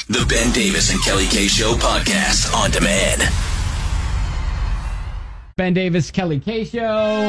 The Ben Davis and Kelly K Show podcast on demand. Ben Davis, Kelly K Show. All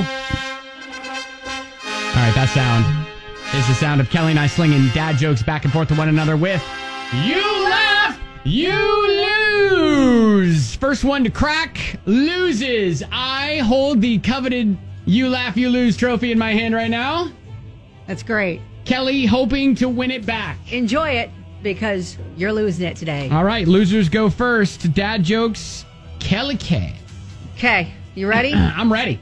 right, that sound is the sound of Kelly and I slinging dad jokes back and forth to one another with You Laugh, You Lose. First one to crack loses. I hold the coveted You Laugh, You Lose trophy in my hand right now. That's great. Kelly hoping to win it back. Enjoy it because you're losing it today. All right, losers go first. Dad jokes, Kelly K. Okay, you ready? I'm ready.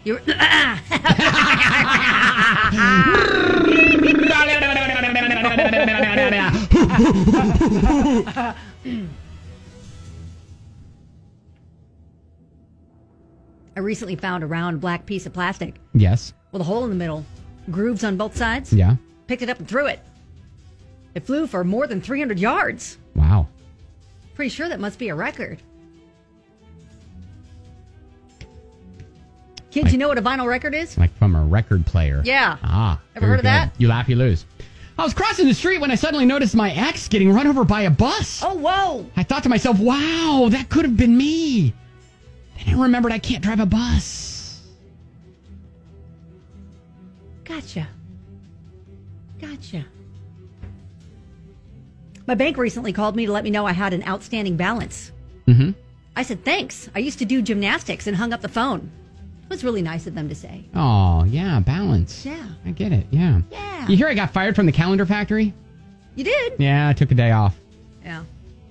I recently found a round black piece of plastic Yes. with a hole in the middle, grooves on both sides. Yeah. Picked it up and threw it. It flew for more than 300 yards. Wow. Pretty sure that must be a record. Kids, you know what a vinyl record is? Like from a record player. Yeah. Ah. Ever very heard of that? good. You laugh, you lose. I was crossing the street when I suddenly noticed my ex getting run over by a bus. Oh, whoa. I thought to myself, wow, that could have been me. Then I remembered I can't drive a bus. Gotcha. My bank recently called me to let me know I had an outstanding balance. Mm-hmm. I said, thanks. I used to do gymnastics and hung up the phone. It was really nice of them to say. Oh, yeah, balance. Yeah. I get it, yeah. Yeah. You hear I got fired from the calendar factory? You did? Yeah, I took a day off. Yeah.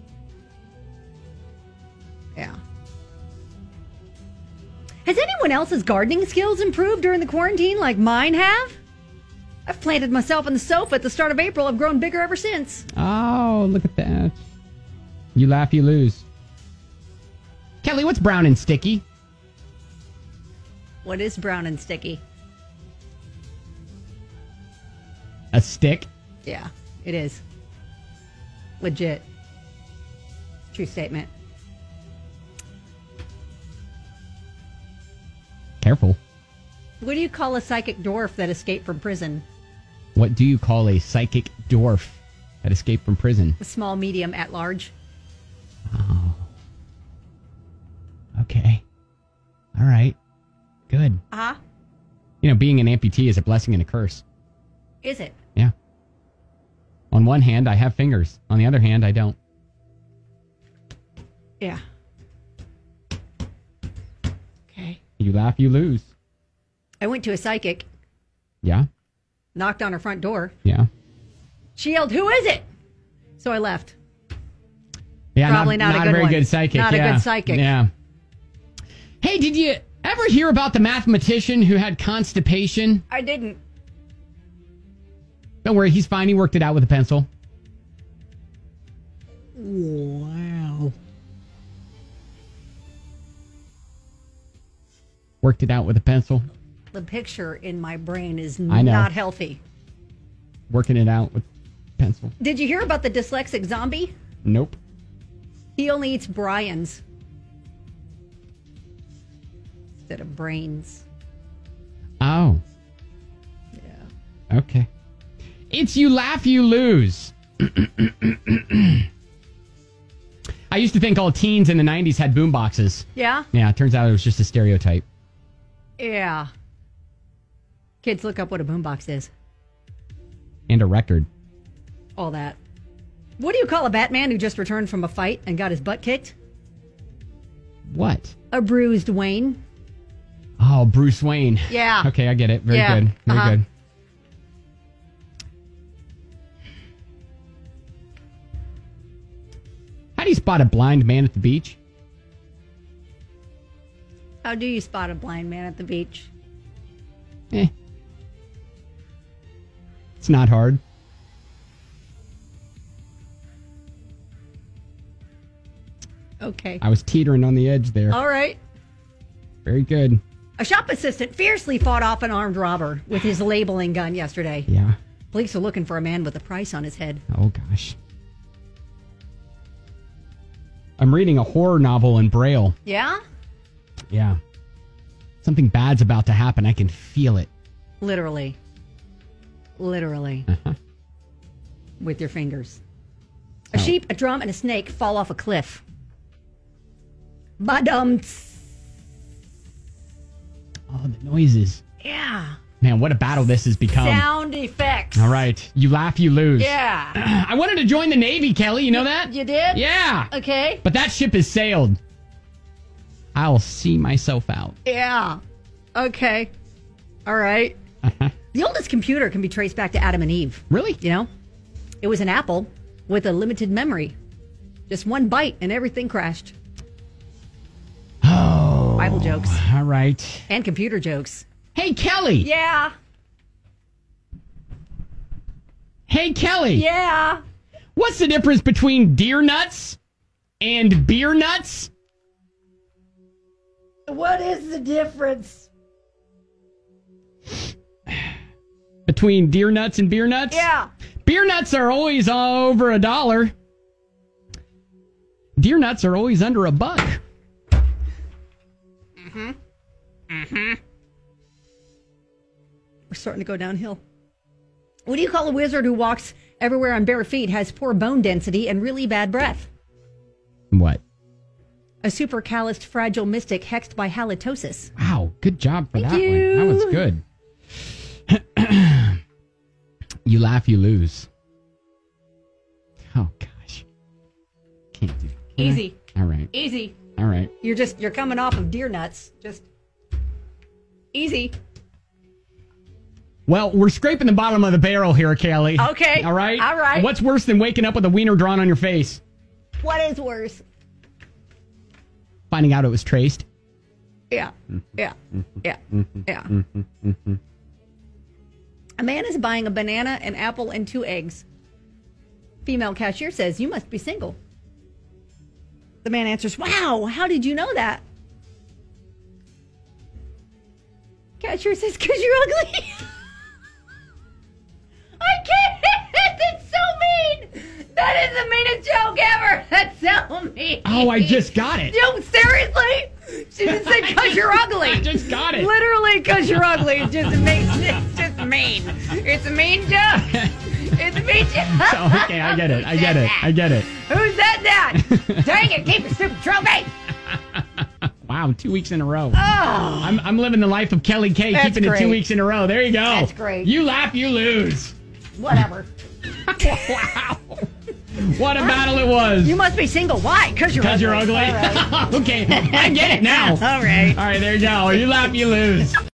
Has anyone else's gardening skills improved during the quarantine like mine have? I've planted myself on the sofa at the start of April. I've grown bigger ever since. Oh, look at that. You laugh, you lose. Kelly, what's brown and sticky? What is brown and sticky? A stick? Yeah, it is. Legit. True statement. Careful. What do you call a psychic dwarf that escaped from prison? What do you call a psychic dwarf that escaped from prison? A small, medium, at large. Oh. Okay. All right. Good. Uh-huh. You know, being an amputee is a blessing and a curse. Is it? Yeah. On one hand, I have fingers. On the other hand, I don't. Yeah. Okay. You laugh, you lose. I went to a psychic, Yeah? knocked on her front door. Yeah. She yelled, "Who is it?" So I left. Yeah, Probably not a good very one. good psychic. Not a yeah. good psychic. Yeah. Hey, did you ever hear about the mathematician who had constipation? I didn't. Don't worry, he's fine. He worked it out with a pencil. Wow. Worked it out with a pencil. The picture in my brain is I know. not healthy. Working it out with pencil. Did you hear about the dyslexic zombie? Nope. He only eats Brian's instead of brains. Oh. Yeah. Okay. It's you laugh, you lose. I used to think all teens in the 90s had boomboxes. Yeah? Yeah, it turns out it was just a stereotype. Yeah. Kids, look up what a boombox is. And a record. All that. What do you call a Batman who just returned from a fight and got his butt kicked? What? A bruised Wayne. Oh, Bruce Wayne. Yeah. Okay, I get it. Very Yeah. good. Very good. How do you spot a blind man at the beach? How do you spot a blind man at the beach? It's not hard. Okay. I was teetering on the edge there. All right. Very good. A shop assistant fiercely fought off an armed robber with his labeling gun yesterday. Yeah. Police are looking for a man with a price on his head. Oh, gosh. I'm reading a horror novel in Braille. Yeah? Yeah. Something bad's about to happen. I can feel it. Literally. Literally. Uh-huh. With your fingers. A sheep, a drum, and a snake fall off a cliff. Ba-dum-ts. Oh, the noises. Yeah. Man, what a battle this has become. Sound effects. All right. You laugh, you lose. Yeah. I wanted to join the Navy, Kelly. You know that? You did? Yeah. Okay. But that ship has sailed. I'll see myself out. Yeah. Okay. All right. The oldest computer can be traced back to Adam and Eve. Really? You know? It was an Apple with a limited memory. Just one byte and everything crashed. Oh. Bible jokes. All right. And computer jokes. Hey, Kelly. Yeah. Hey, Kelly. Yeah. What's the difference between deer nuts and beer nuts? What is the difference? Between deer nuts and beer nuts? Yeah. Beer nuts are always over $1. Deer nuts are always under $1. We're starting to go downhill. What do you call a wizard who walks everywhere on bare feet, has poor bone density, and really bad breath? What? A supercalist fragile mystic hexed by halitosis. Wow, good job for Thank that you. one. That was good. You laugh, you lose. Oh, gosh. Can't do it. Easy. All right. Easy. All right. You're coming off of deer nuts. Just easy. Well, we're scraping the bottom of the barrel here, Kelly. Okay. All right? All right. What's worse than waking up with a wiener drawn on your face? What is worse? Finding out it was traced. Yeah. Yeah. Yeah. Yeah. A man is buying a banana, an apple, and 2 eggs. Female cashier says, "You must be single." The man answers, "Wow, how did you know that?" Cashier says, "'Cause you're ugly." I can't. That's so mean. That is the meanest joke ever. That's so mean. Oh, I just got it. No, seriously? She just said, "'Cause you're ugly." I just got it. Literally, "'cause you're ugly. It's just mean. It's just mean. It's a mean joke. It's a mean joke. Oh, okay, I get it. I get it. I get it. Who said that? Dang it, keep your stupid trophy. Wow, 2 weeks in a row. Oh, I'm living the life of Kelly K, That's keeping it 2 great. weeks in a row. There you go. That's great. You laugh, you lose. whatever. Wow. What a battle it was. You must be single. Why? Because you're ugly. Because you're ugly. All right. Okay, I get it now. All right. All right, there you go. You laugh, you lose.